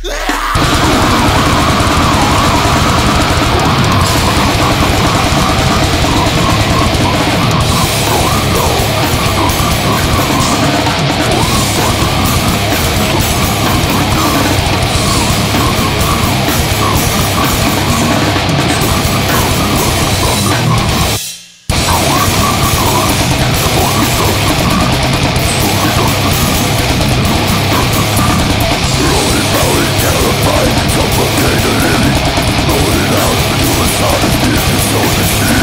Suffocated, rolling out, you was honest, this is so